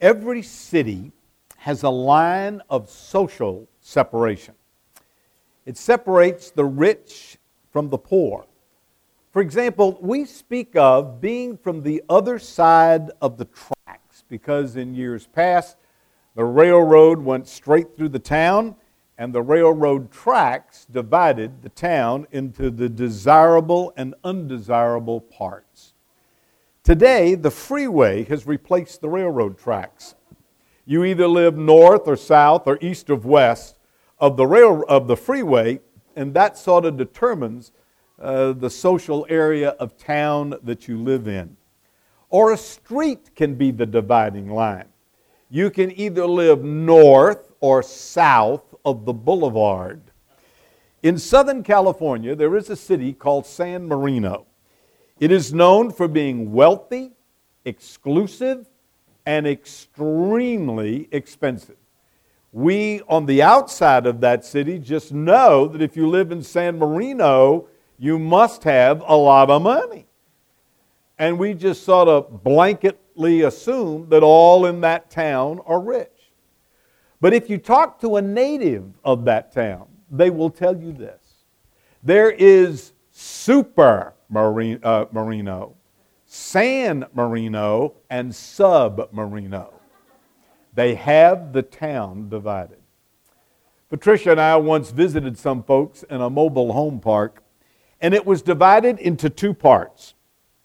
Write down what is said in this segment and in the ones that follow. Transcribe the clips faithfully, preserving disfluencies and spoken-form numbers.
every city has a line of social separation. It separates the rich from the poor. For example, we speak of being from the other side of the tracks because in years past, the railroad went straight through the town and the railroad tracks divided the town into the desirable and undesirable parts. Today, the freeway has replaced the railroad tracks. You either live north or south or east or west of the rail of the freeway, and that sort of determines uh, the social area of town that you live in. Or a street can be the dividing line. You can either live north or south of the boulevard. In Southern California, there is a city called San Marino. It is known for being wealthy, exclusive, and extremely expensive. We, on the outside of that city, just know that if you live in San Marino, you must have a lot of money. And we just sort of blanketly assume that all in that town are rich. But if you talk to a native of that town, they will tell you this. There is Super Marino, uh, Marino, San Marino, and Sub Marino. They have the town divided. Patricia and I once visited some folks in a mobile home park, and it was divided into two parts.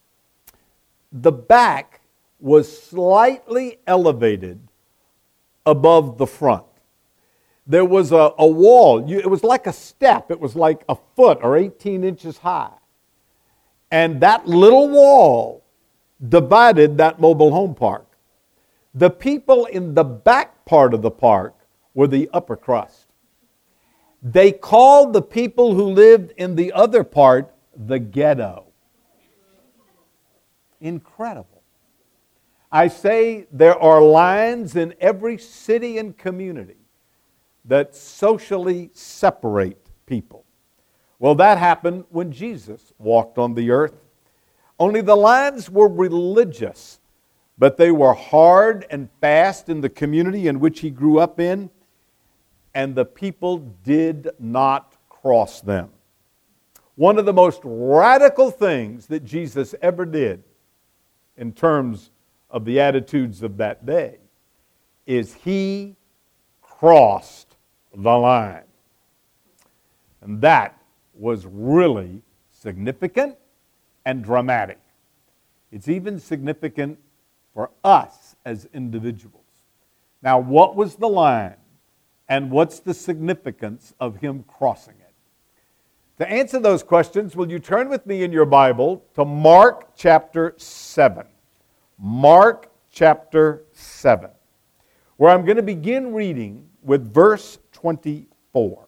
The back was slightly elevated above the front. There was a, a wall. You, it was like a step. It was like a foot or eighteen inches high. And that little wall divided that mobile home park. The people in the back part of the park were the upper crust. They called the people who lived in the other part the ghetto. Incredible. I say there are lines in every city and community that socially separate people. Well, that happened when Jesus walked on the earth. Only the lines were religious, but they were hard and fast in the community in which he grew up in, and the people did not cross them. One of the most radical things that Jesus ever did in terms of the attitudes of that day is he crossed the line. And that was really significant and dramatic. It's even significant for us as individuals. Now, what was the line, and what's the significance of him crossing it? To answer those questions, will you turn with me in your Bible to Mark chapter seven. Mark chapter seven, where I'm going to begin reading with verse twenty-four.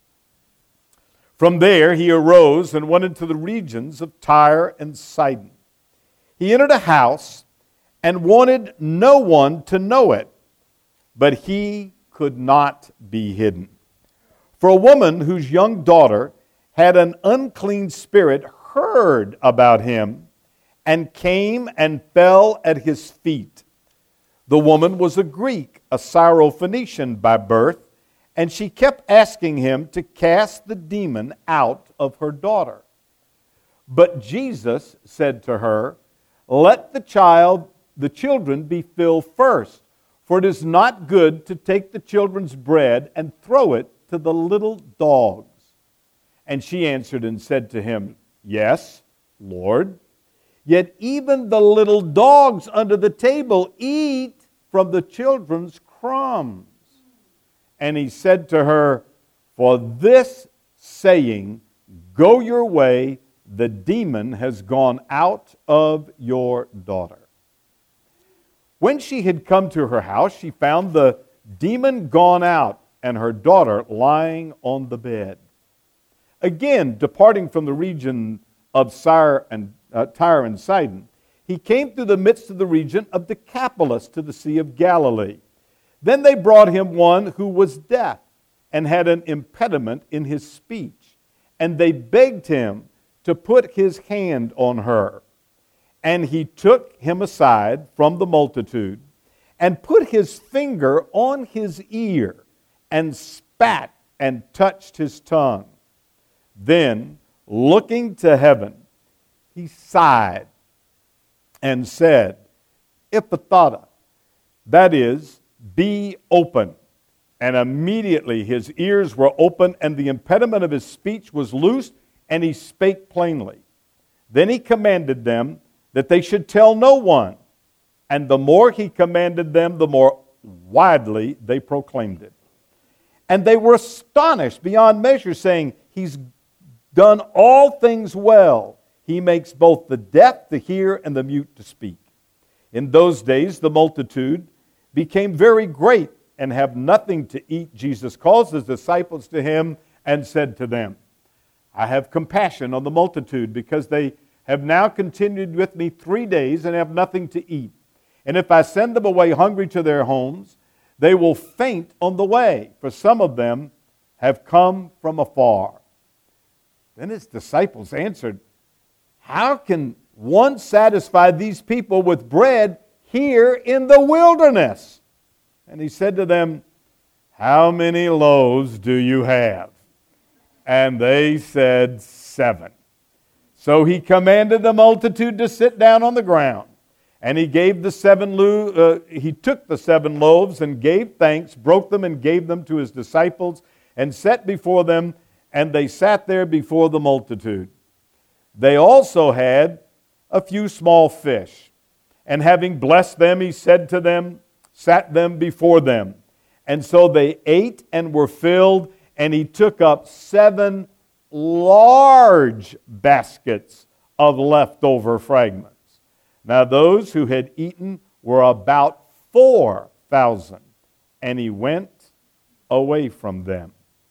From there he arose and went into the regions of Tyre and Sidon. He entered a house and wanted no one to know it, but he could not be hidden. For a woman whose young daughter had an unclean spirit heard about him and came and fell at his feet. The woman was a Greek, a Syrophoenician by birth, and she kept asking him to cast the demon out of her daughter. But Jesus said to her, "Let the child, the children be filled first, for it is not good to take the children's bread and throw it to the little dogs." And she answered and said to him, "Yes, Lord. Yet even the little dogs under the table eat from the children's crumbs." And he said to her, "For this saying, go your way, the demon has gone out of your daughter." When she had come to her house, she found the demon gone out and her daughter lying on the bed. Again, departing from the region of Tyre and, uh, Tyre and Sidon, he came through the midst of the region of Decapolis to the Sea of Galilee. Then they brought him one who was deaf and had an impediment in his speech, and they begged him to put his hand on her. And he took him aside from the multitude and put his finger on his ear, and spat and touched his tongue. Then, looking to heaven, he sighed and said, Ephphatha, that is, be open. And immediately his ears were open, and the impediment of his speech was loosed, and he spake plainly. Then he commanded them that they should tell no one. And the more he commanded them, the more widely they proclaimed it. And they were astonished beyond measure, saying, He's done all things well. He makes both the deaf to hear and the mute to speak. In those days the multitude became very great and have nothing to eat. Jesus calls his disciples to him and said to them, I have compassion on the multitude, because they have now continued with me three days and have nothing to eat. And if I send them away hungry to their homes, they will faint on the way, for some of them have come from afar. Then his disciples answered, How can one satisfy these people with bread here in the wilderness? And he said to them, How many loaves do you have? And they said, Seven. So he commanded the multitude to sit down on the ground. And he gave the seven lo- uh, he took the seven loaves and gave thanks, broke them and gave them to his disciples, and set before them, and they sat there before the multitude. They also had a few small fish. And having blessed them, he said to them, sat them before them. And so they ate and were filled, and he took up seven large baskets of leftover fragments. Now those who had eaten were about four thousand, and he went away from them.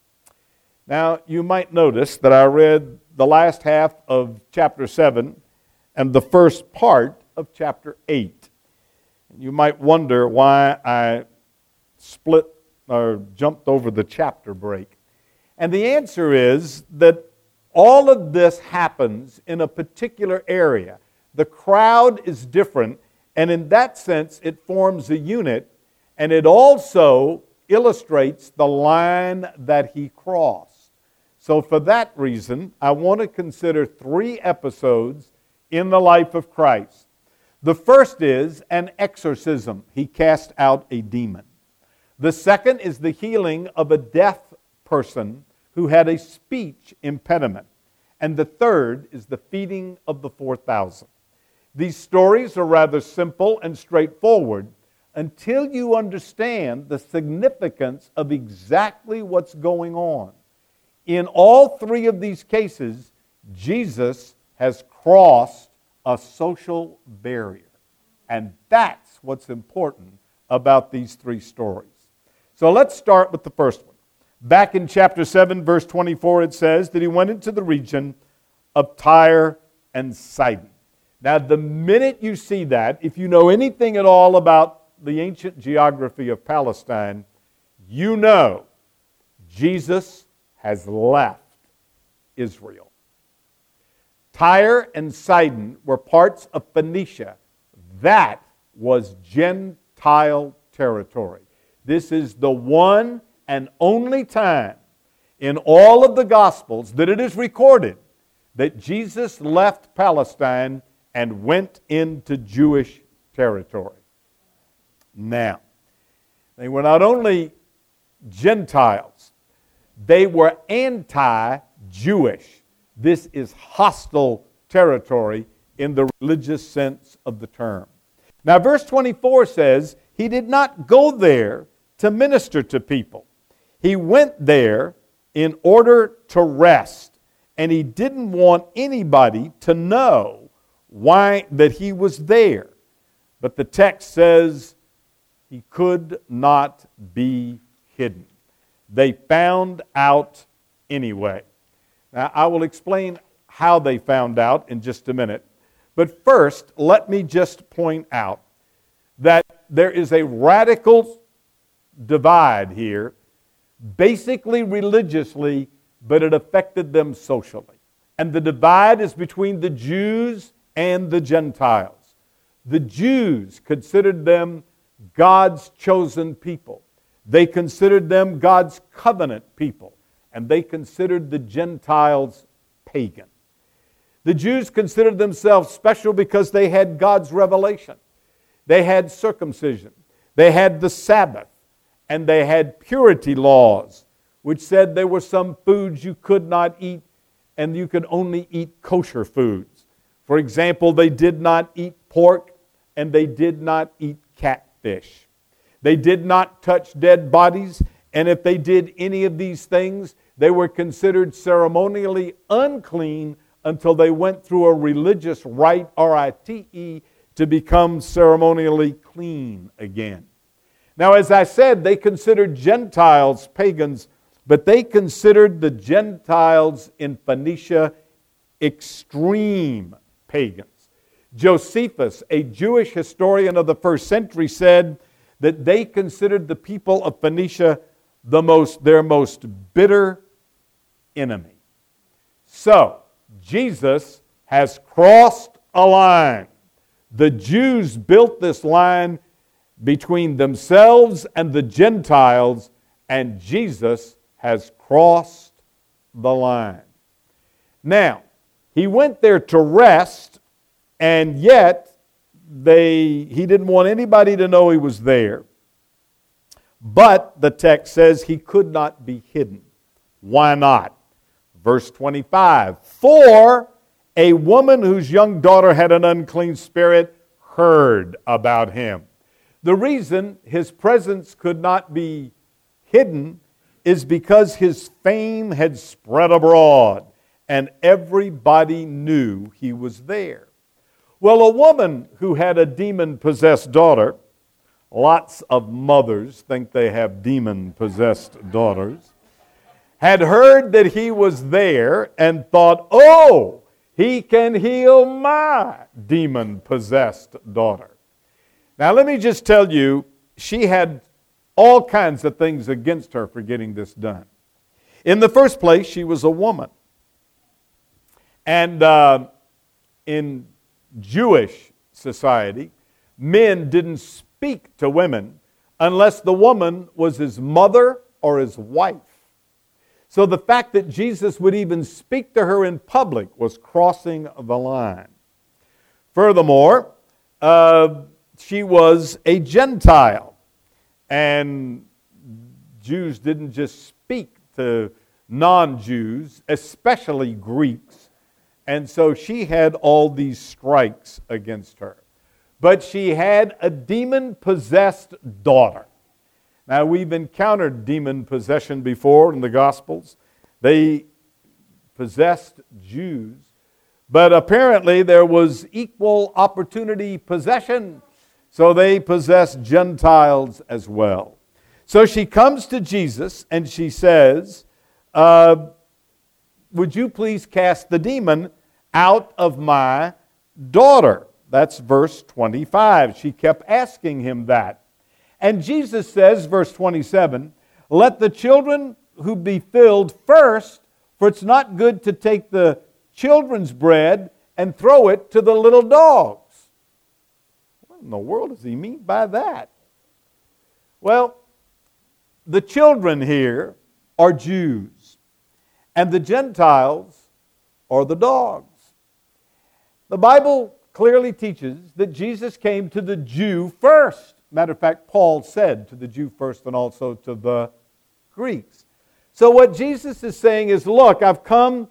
Now you might notice that I read the last half of chapter seven and the first part of chapter eight. You might wonder why I split or jumped over the chapter break. And the answer is that all of this happens in a particular area. The crowd is different, and in that sense it forms a unit, and it also illustrates the line that he crossed. So for that reason, I want to consider three episodes in the life of Christ. The first is an exorcism. He cast out a demon. The second is the healing of a deaf person who had a speech impediment. And the third is the feeding of the four thousand. These stories are rather simple and straightforward until you understand the significance of exactly what's going on. In all three of these cases, Jesus has crossed a social barrier. And that's what's important about these three stories. So let's start with the first one. Back in chapter seven, verse twenty-four, it says that he went into the region of Tyre and Sidon. Now, the minute you see that, if you know anything at all about the ancient geography of Palestine, you know Jesus has left Israel. Tyre and Sidon were parts of Phoenicia. That was Gentile territory. This is the one and only time in all of the Gospels that it is recorded that Jesus left Palestine and went into Jewish territory. Now, they were not only Gentiles, they were anti-Jewish. This is hostile territory in the religious sense of the term. Now, verse twenty-four says, he did not go there to minister to people. He went there in order to rest, and he didn't want anybody to know why that he was there. But the text says he could not be hidden. They found out anyway. Now, I will explain how they found out in just a minute. But first, let me just point out that there is a radical divide here, basically religiously, but it affected them socially. And the divide is between the Jews and the Gentiles. The Jews considered them God's chosen people. They considered them God's covenant people. And they considered the Gentiles pagan. The Jews considered themselves special because they had God's revelation. They had circumcision. They had the Sabbath. And they had purity laws, which said there were some foods you could not eat and you could only eat kosher foods. For example, they did not eat pork and they did not eat catfish. They did not touch dead bodies, and if they did any of these things, they were considered ceremonially unclean until they went through a religious rite, R I T E, to become ceremonially clean again. Now, as I said, they considered Gentiles pagans, but they considered the Gentiles in Phoenicia extreme pagans. Josephus, a Jewish historian of the first century, said that they considered the people of Phoenicia the most, their most bitter enemy. So, Jesus has crossed a line. The Jews built this line between themselves and the Gentiles, and Jesus has crossed the line. Now, he went there to rest, and yet they he didn't want anybody to know he was there. But the text says he could not be hidden. Why not? Verse twenty-five, for a woman whose young daughter had an unclean spirit heard about him. The reason his presence could not be hidden is because his fame had spread abroad and everybody knew he was there. Well, a woman who had a demon-possessed daughter, lots of mothers think they have demon-possessed daughters, had heard that he was there and thought, oh, he can heal my demon-possessed daughter. Now, let me just tell you, she had all kinds of things against her for getting this done. In the first place, she was a woman. And uh, in Jewish society, men didn't speak to women unless the woman was his mother or his wife. So the fact that Jesus would even speak to her in public was crossing the line. Furthermore, uh, she was a Gentile, and Jews didn't just speak to non-Jews, especially Greeks, and so she had all these strikes against her. But she had a demon-possessed daughter. Now, we've encountered demon possession before in the Gospels. They possessed Jews, but apparently there was equal opportunity possession, so they possessed Gentiles as well. So she comes to Jesus and she says, uh, would you please cast the demon out of my daughter? That's verse twenty-five. She kept asking him that. And Jesus says, verse twenty-seven, let the children who be filled first, for it's not good to take the children's bread and throw it to the little dogs. What in the world does he mean by that? Well, the children here are Jews, and the Gentiles are the dogs. The Bible clearly teaches that Jesus came to the Jew first. Matter of fact, Paul said to the Jew first and also to the Greeks. So what Jesus is saying is, look, I've come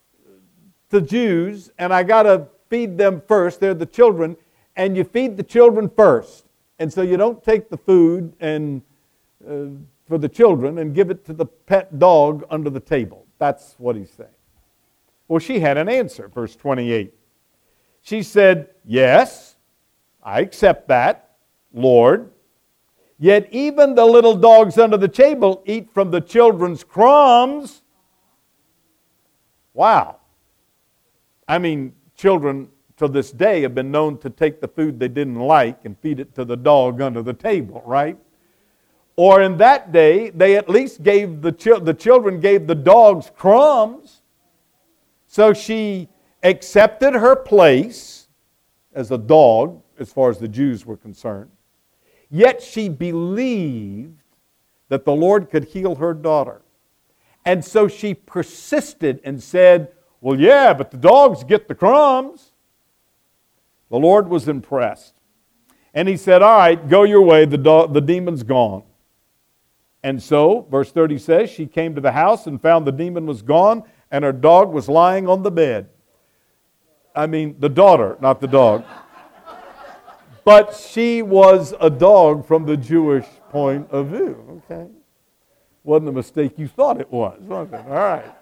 to Jews and I got to feed them first. They're the children, and you feed the children first. And so you don't take the food and uh, for the children and give it to the pet dog under the table. That's what he's saying. Well, she had an answer, verse twenty-eight. She said, yes, I accept that, Lord. Yet even the little dogs under the table eat from the children's crumbs. Wow. I mean, children to this day have been known to take the food they didn't like and feed it to the dog under the table, right? Or in that day, they at least gave the, ch- the children gave the dogs crumbs. So she accepted her place as a dog, as far as the Jews were concerned. Yet she believed that the Lord could heal her daughter. And so she persisted and said, well, yeah, but the dogs get the crumbs. The Lord was impressed. And He said, all right, go your way, the, do- the demon's gone. And so, verse thirty says, she came to the house and found the demon was gone and her dog was lying on the bed. I mean, the daughter, not the dog. But she was a dog from the Jewish point of view. Okay. Wasn't the mistake you thought it was, was it? All right.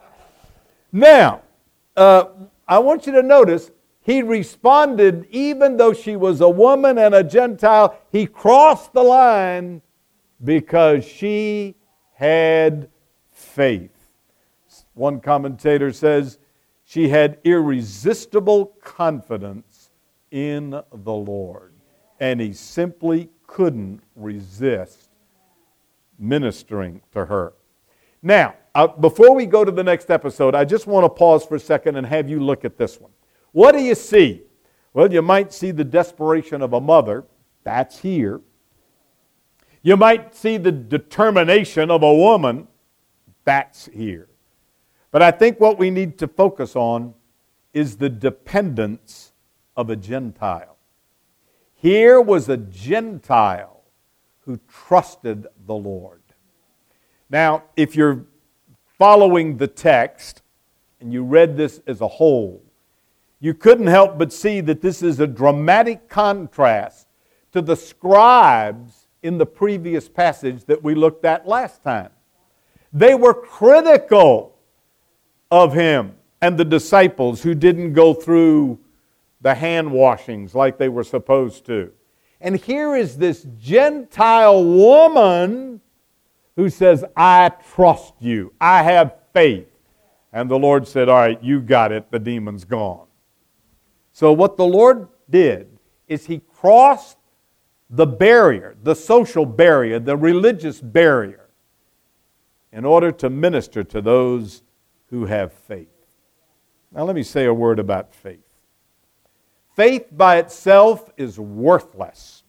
Now, uh, I want you to notice, he responded, even though she was a woman and a Gentile, he crossed the line because she had faith. One commentator says she had irresistible confidence in the Lord. And he simply couldn't resist ministering to her. Now, uh, before we go to the next episode, I just want to pause for a second and have you look at this one. What do you see? Well, you might see the desperation of a mother. That's here. You might see the determination of a woman. That's here. But I think what we need to focus on is the dependence of a Gentile. Here was a Gentile who trusted the Lord. Now, if you're following the text and you read this as a whole, you couldn't help but see that this is a dramatic contrast to the scribes in the previous passage that we looked at last time. They were critical of him and the disciples who didn't go through the hand washings like they were supposed to. And here is this Gentile woman who says, I trust you. I have faith. And the Lord said, all right, you got it. The demon's gone. So what the Lord did is He crossed the barrier, the social barrier, the religious barrier, in order to minister to those who have faith. Now let me say a word about faith. Faith by itself is worthless.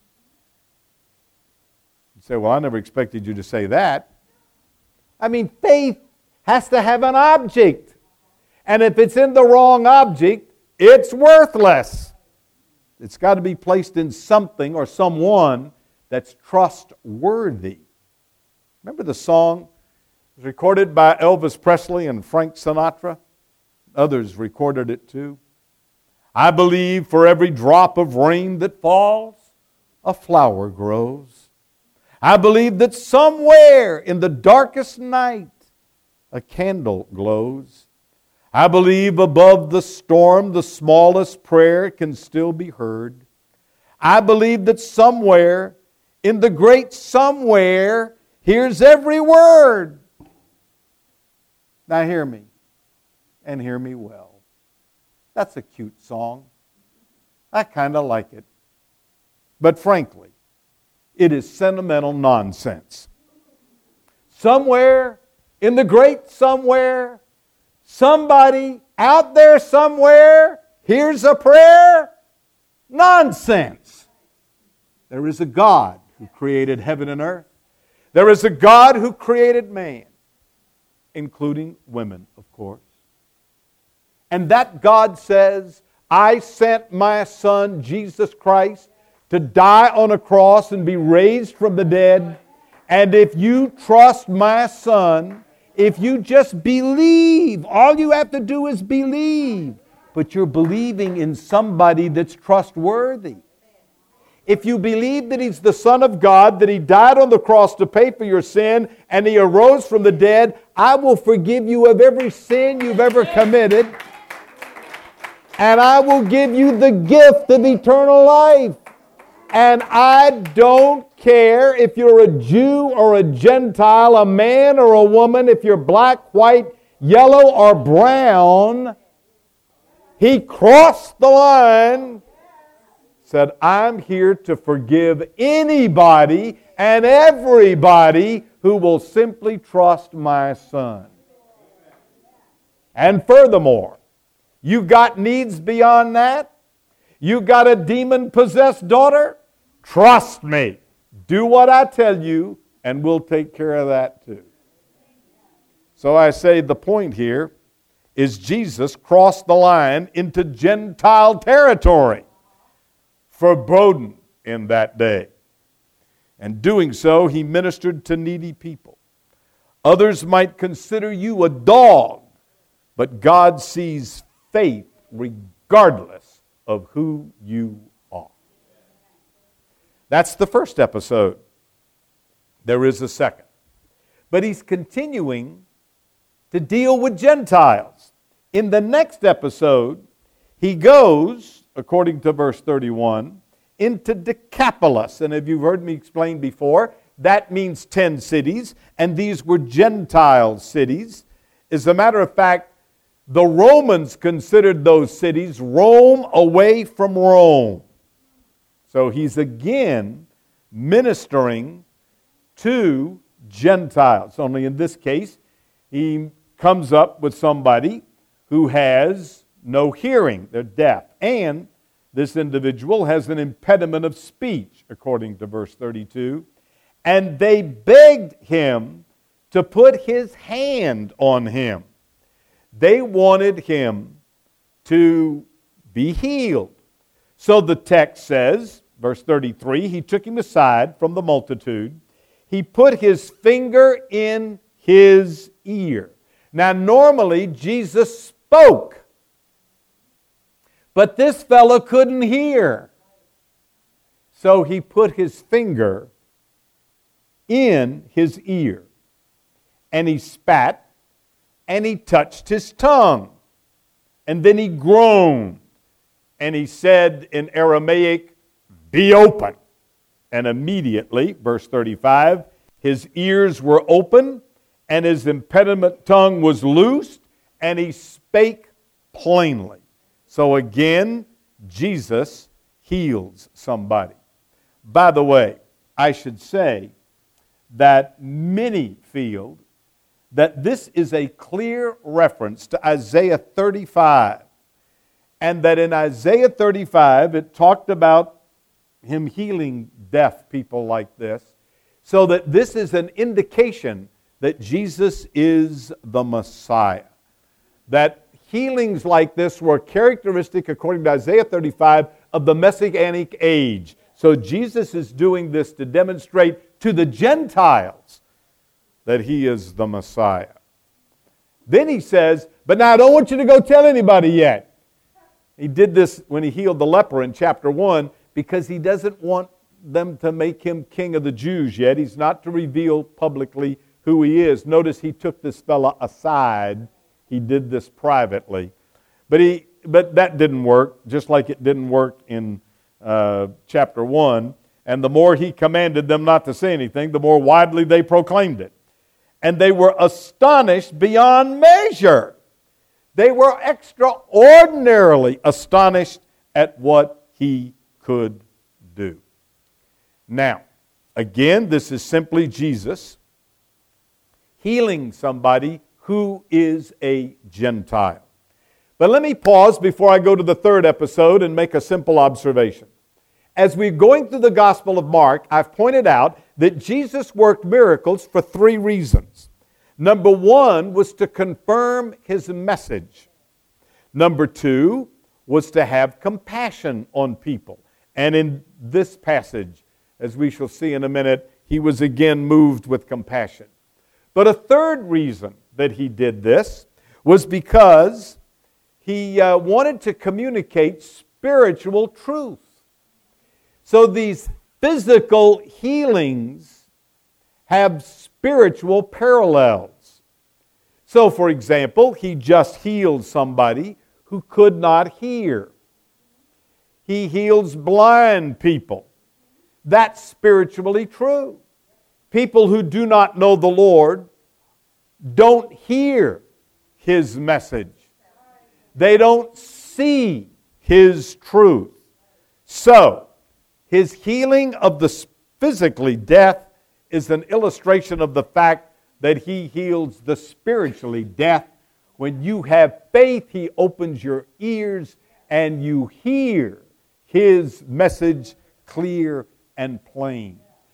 You say, well, I never expected you to say that. I mean, faith has to have an object. And if it's in the wrong object, it's worthless. It's got to be placed in something or someone that's trustworthy. Remember the song? It was recorded by Elvis Presley and Frank Sinatra. Others recorded it too. I believe for every drop of rain that falls, a flower grows. I believe that somewhere in the darkest night, a candle glows. I believe above the storm, the smallest prayer can still be heard. I believe that somewhere, in the great somewhere, hears every word. Now hear me, and hear me well. That's a cute song. I kind of like it. But frankly, it is sentimental nonsense. Somewhere, in the great somewhere, somebody out there somewhere hears a prayer. Nonsense. There is a God who created heaven and earth. There is a God who created man, including women, of course. And that God says, I sent my Son, Jesus Christ, to die on a cross and be raised from the dead. And if you trust my Son, if you just believe, all you have to do is believe. But you're believing in somebody that's trustworthy. If you believe that He's the Son of God, that He died on the cross to pay for your sin, and He arose from the dead, I will forgive you of every sin you've ever committed. And I will give you the gift of eternal life. And I don't care if you're a Jew or a Gentile, a man or a woman, if you're black, white, yellow, or brown. He crossed the line, said, I'm here to forgive anybody and everybody who will simply trust my Son. And furthermore, you got needs beyond that? You got a demon-possessed daughter? Trust me. Do what I tell you, and we'll take care of that too. So I say the point here is Jesus crossed the line into Gentile territory, forbidden in that day. And doing so, he ministered to needy people. Others might consider you a dog, but God sees faith regardless of who you are. That's the first episode. There is a second. But he's continuing to deal with Gentiles. In the next episode, he goes, according to verse thirty-one, into Decapolis. And if you've heard me explain before, that means ten cities, and these were Gentile cities. As a matter of fact, the Romans considered those cities Rome away from Rome. So he's again ministering to Gentiles. Only in this case, he comes up with somebody who has no hearing. They're deaf. And this individual has an impediment of speech, according to verse thirty-two. And they begged him to put his hand on him. They wanted him to be healed. So the text says, verse thirty-three, he took him aside from the multitude. He put his finger in his ear. Now, normally, Jesus spoke, but this fellow couldn't hear. So he put his finger in his ear, and he spat, and he touched his tongue, and then he groaned, and he said in Aramaic, "Be open." And immediately, verse thirty-five, his ears were open, and his impediment tongue was loosed, and he spake plainly. So again, Jesus heals somebody. By the way, I should say that many feel that this is a clear reference to Isaiah thirty-five, and that in Isaiah thirty-five it talked about him healing deaf people like this, so that this is an indication that Jesus is the Messiah. That healings like this were characteristic, according to Isaiah thirty-five, of the Messianic age. So Jesus is doing this to demonstrate to the Gentiles that he is the Messiah. Then he says, but now I don't want you to go tell anybody yet. He did this when he healed the leper in chapter one, because he doesn't want them to make him king of the Jews yet. He's not to reveal publicly who he is. Notice he took this fella aside. He did this privately. But he, but that didn't work, just like it didn't work in uh, chapter one. And the more he commanded them not to say anything, the more widely they proclaimed it. And they were astonished beyond measure. They were extraordinarily astonished at what he could do. Now, again, this is simply Jesus healing somebody who is a Gentile. But let me pause before I go to the third episode and make a simple observation. As we're going through the Gospel of Mark, I've pointed out that Jesus worked miracles for three reasons. Number one was to confirm his message. Number two was to have compassion on people. And in this passage, as we shall see in a minute, he was again moved with compassion. But a third reason that he did this was because he uh, wanted to communicate spiritual truth. So these physical healings have spiritual parallels. So, for example, he just healed somebody who could not hear. He heals blind people. That's spiritually true. People who do not know the Lord don't hear his message. They don't see his truth. So, his healing of the physically deaf is an illustration of the fact that he heals the spiritually deaf. When you have faith, he opens your ears and you hear his message clear and plain.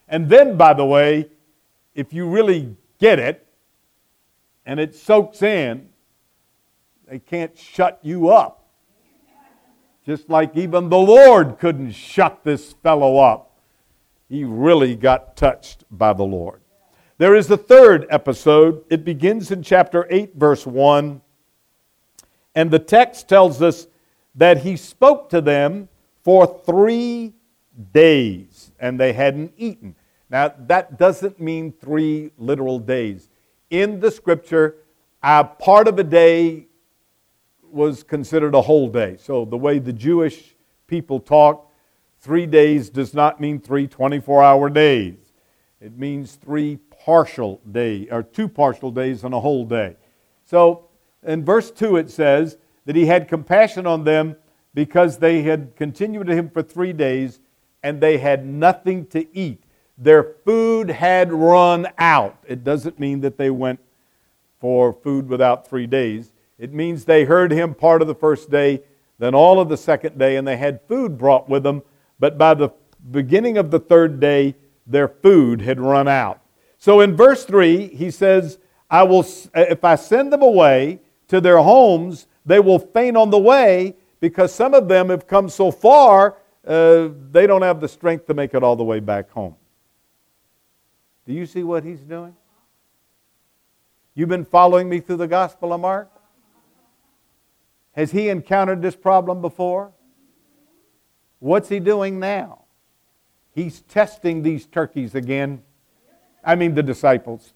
And then, by the way, if you really get it, and it soaks in, they can't shut you up. Just like even the Lord couldn't shut this fellow up. He really got touched by the Lord. There is the third episode. It begins in chapter eight, verse one. And the text tells us that he spoke to them for three days, and they hadn't eaten. Now, that doesn't mean three literal days. In the Scripture, a part of a day was considered a whole day. So the way the Jewish people talk, three days does not mean three twenty-four-hour days. It means three partial days, or two partial days and a whole day. So in verse two it says that he had compassion on them because they had continued to him for three days and they had nothing to eat. Their food had run out. It doesn't mean that they went for food without three days. It means they heard him part of the first day, then all of the second day, and they had food brought with them. But by the beginning of the third day, their food had run out. So in verse three, he says, I will, if I send them away to their homes, they will faint on the way, because some of them have come so far, uh, they don't have the strength to make it all the way back home. Do you see what he's doing? You've been following me through the Gospel of Mark? Has he encountered this problem before? What's he doing now? He's testing these turkeys again. I mean the disciples.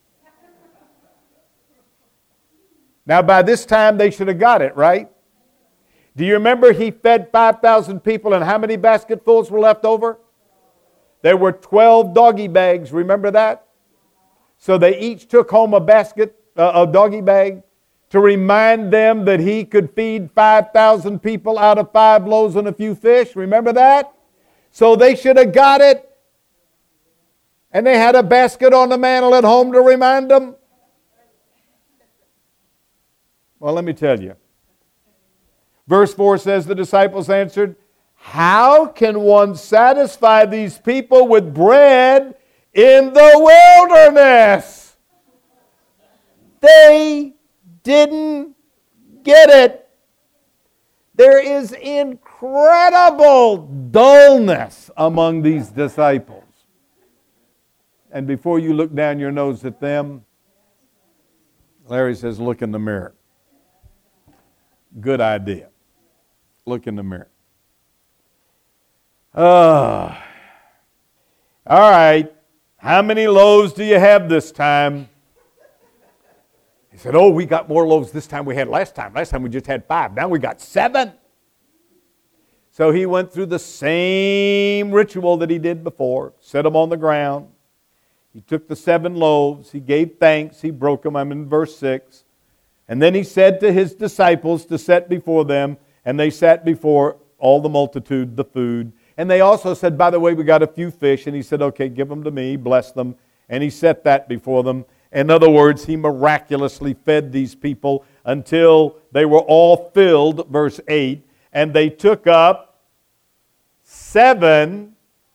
Now by this time they should have got it, right? Do you remember he fed five thousand people and how many basketfuls were left over? There were twelve doggy bags, remember that? So they each took home a basket, uh, a doggy bag, to remind them that he could feed five thousand people out of five loaves and a few fish. Remember that? So they should have got it. And they had a basket on the mantle at home to remind them. Well, let me tell you. Verse four says, the disciples answered, how can one satisfy these people with bread in the wilderness? They didn't get it. There is incredible dullness among these disciples. And before you look down your nose at them, Larry says, look in the mirror. Good idea. Look in the mirror. Uh, all right. How many loaves do you have this time? He said, oh, we got more loaves this time we had last time. Last time we just had five. Now we got seven. So he went through the same ritual that he did before. Set them on the ground. He took the seven loaves. He gave thanks. He broke them. I'm in verse six. And then he said to his disciples to set before them. And they sat before all the multitude the food. And they also said, by the way, we got a few fish. And he said, okay, give them to me. Bless them. And he set that before them. In other words, he miraculously fed these people until they were all filled, verse eight, and they took up seven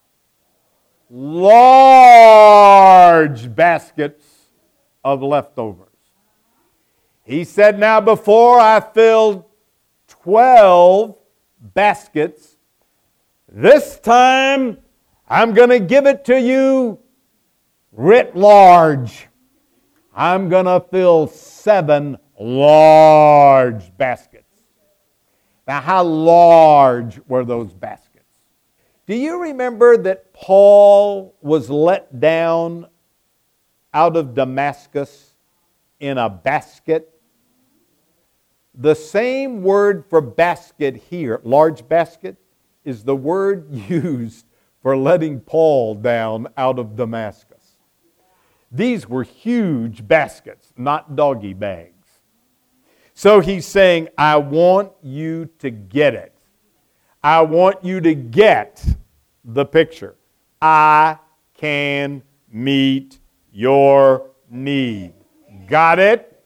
large baskets of leftovers. He said, now before I filled twelve baskets, this time I'm going to give it to you writ large. I'm going to fill seven large baskets. Now, how large were those baskets? Do you remember that Paul was let down out of Damascus in a basket? The same word for basket here, large basket, is the word used for letting Paul down out of Damascus. These were huge baskets, not doggy bags. So he's saying, I want you to get it. I want you to get the picture. I can meet your need. Got it?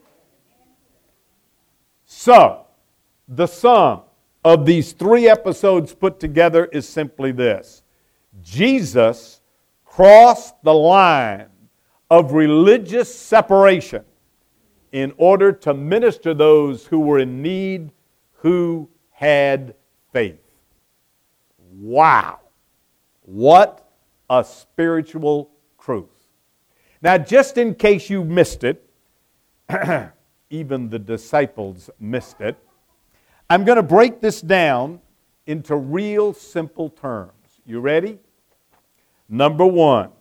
So, the sum of these three episodes put together is simply this. Jesus crossed the line of religious separation in order to minister those who were in need, who had faith. Wow. What a spiritual truth. Now, just in case you missed it, even the disciples missed it, I'm going to break this down into real simple terms. You ready? Number one,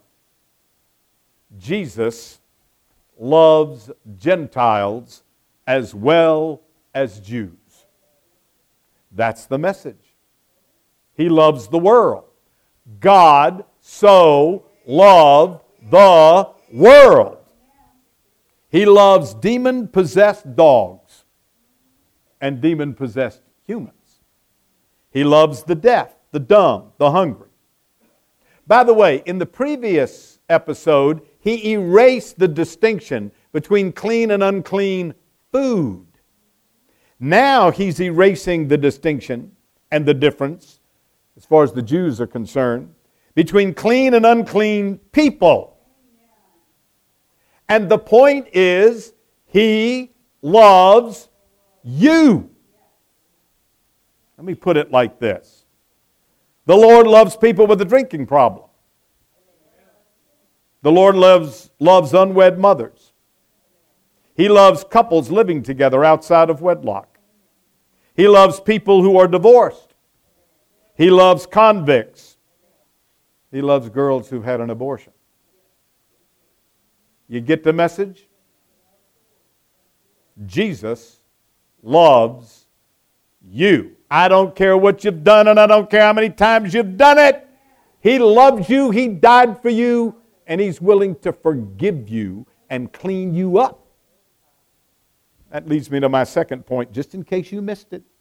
Jesus loves Gentiles as well as Jews. That's the message. He loves the world. God so loved the world. He loves demon-possessed dogs and demon-possessed humans. He loves the deaf, the dumb, the hungry. By the way, in the previous episode, he erased the distinction between clean and unclean food. Now he's erasing the distinction and the difference, as far as the Jews are concerned, between clean and unclean people. And the point is, he loves you. Let me put it like this. The Lord loves people with a drinking problem. The Lord loves, loves unwed mothers. He loves couples living together outside of wedlock. He loves people who are divorced. He loves convicts. He loves girls who've had an abortion. You get the message? Jesus loves you. I don't care what you've done, and I don't care how many times you've done it. He loves you. He died for you, and He's willing to forgive you and clean you up. That leads me to my second point, just in case you missed it.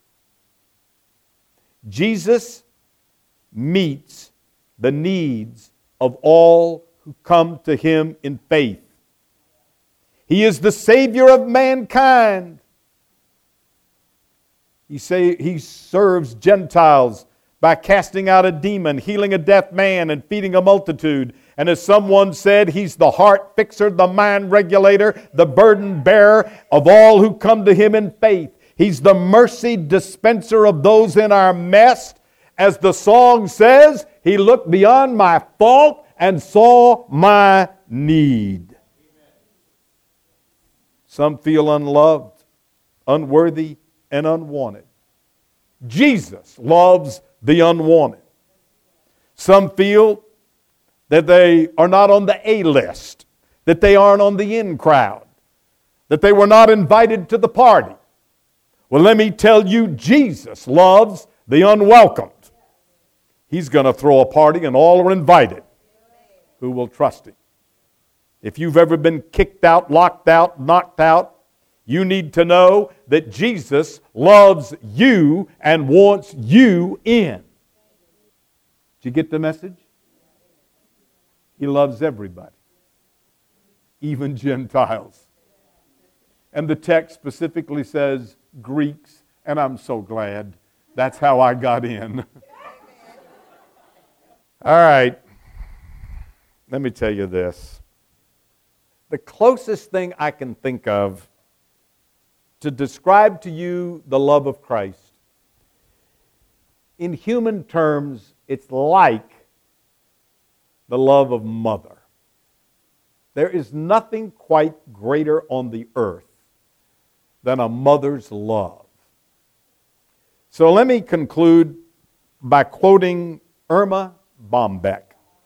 Jesus meets the needs of all who come to Him in faith. He is the Savior of mankind. He, say, he serves Gentiles by casting out a demon, healing a deaf man, and feeding a multitude. And as someone said, He's the heart fixer, the mind regulator, the burden bearer of all who come to Him in faith. He's the mercy dispenser of those in our mess. As the song says, He looked beyond my fault and saw my need. Some feel unloved, unworthy, and unwanted. Jesus loves the unwanted. Some feel that they are not on the A list, that they aren't on the in crowd, that they were not invited to the party. Well, let me tell you, Jesus loves the unwelcomed. He's going to throw a party and all are invited who will trust Him. If you've ever been kicked out, locked out, knocked out, you need to know that Jesus loves you and wants you in. Did you get the message? He loves everybody, even Gentiles. And the text specifically says Greeks, and I'm so glad. That's how I got in. All right. Let me tell you this. The closest thing I can think of to describe to you the love of Christ, in human terms, it's like the love of mother. There is nothing quite greater on the earth than a mother's love. So let me conclude by quoting Irma Bombeck.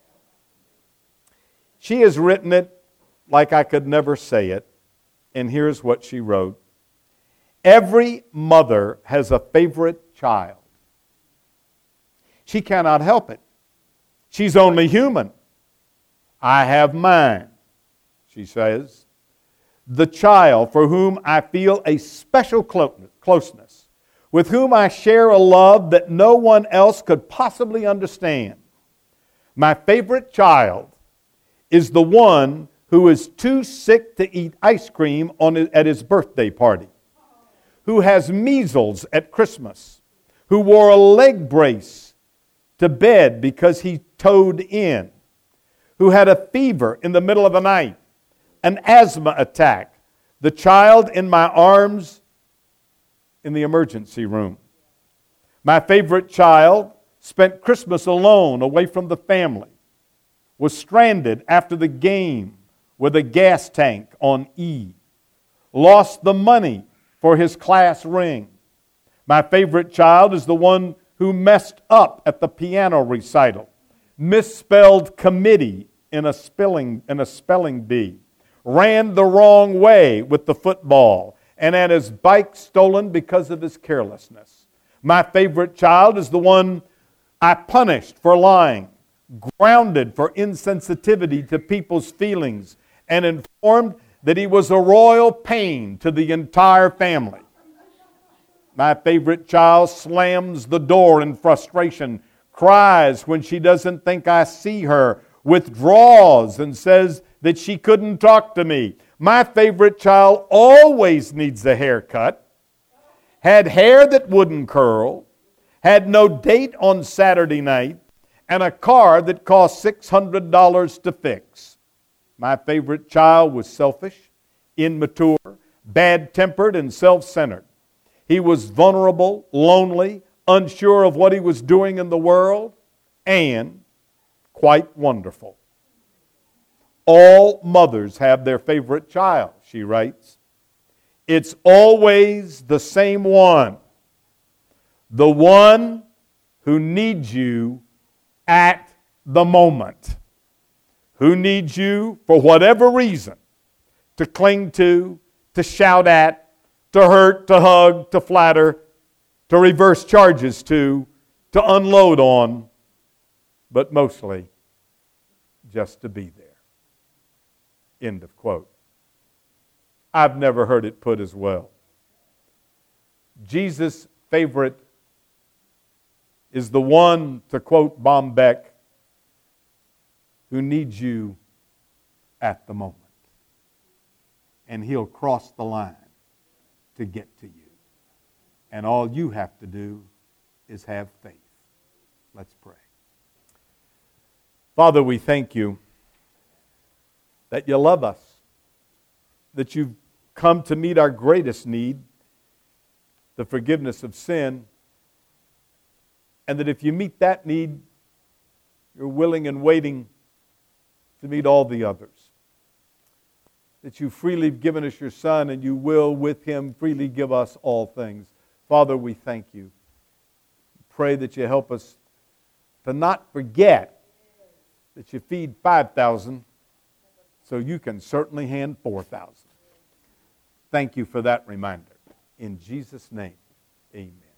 She has written it like I could never say it, and here's what she wrote. Every mother has a favorite child. She cannot help it. She's only human. I have mine, she says. The child for whom I feel a special closeness, with whom I share a love that no one else could possibly understand. My favorite child is the one who is too sick to eat ice cream on his, at his birthday party, who has measles at Christmas, who wore a leg brace to bed because he toed in, who had a fever in the middle of the night, an asthma attack, the child in my arms in the emergency room. My favorite child spent Christmas alone, away from the family, was stranded after the game with a gas tank on E, lost the money for his class ring. My favorite child is the one who messed up at the piano recital, misspelled committee in a spelling, in a spelling bee, ran the wrong way with the football, and had his bike stolen because of his carelessness. My favorite child is the one I punished for lying, grounded for insensitivity to people's feelings, and informed that he was a royal pain to the entire family. My favorite child slams the door in frustration, cries when she doesn't think I see her, withdraws and says that she couldn't talk to me. My favorite child always needs a haircut, had hair that wouldn't curl, had no date on Saturday night, and a car that cost six hundred dollars to fix. My favorite child was selfish, immature, bad-tempered, and self-centered. He was vulnerable, lonely, unsure of what he was doing in the world, and quite wonderful. All mothers have their favorite child, she writes. It's always the same one. The one who needs you at the moment. Who needs you for whatever reason to cling to, to shout at, to hurt, to hug, to flatter, to reverse charges to, to unload on, but mostly just to be there. End of quote. I've never heard it put as well. Jesus' favorite is the one, to quote Bombeck, who needs you at the moment. And he'll cross the line to get to you. And all you have to do is have faith. Let's pray. Father, we thank you that you love us, that you've come to meet our greatest need, the forgiveness of sin, and that if you meet that need, you're willing and waiting to meet all the others. That you freely have given us your Son, and you will with him freely give us all things. Father, we thank you. Pray that you help us to not forget that you feed five thousand, so you can certainly hand four thousand. Thank you for that reminder. In Jesus' name, amen.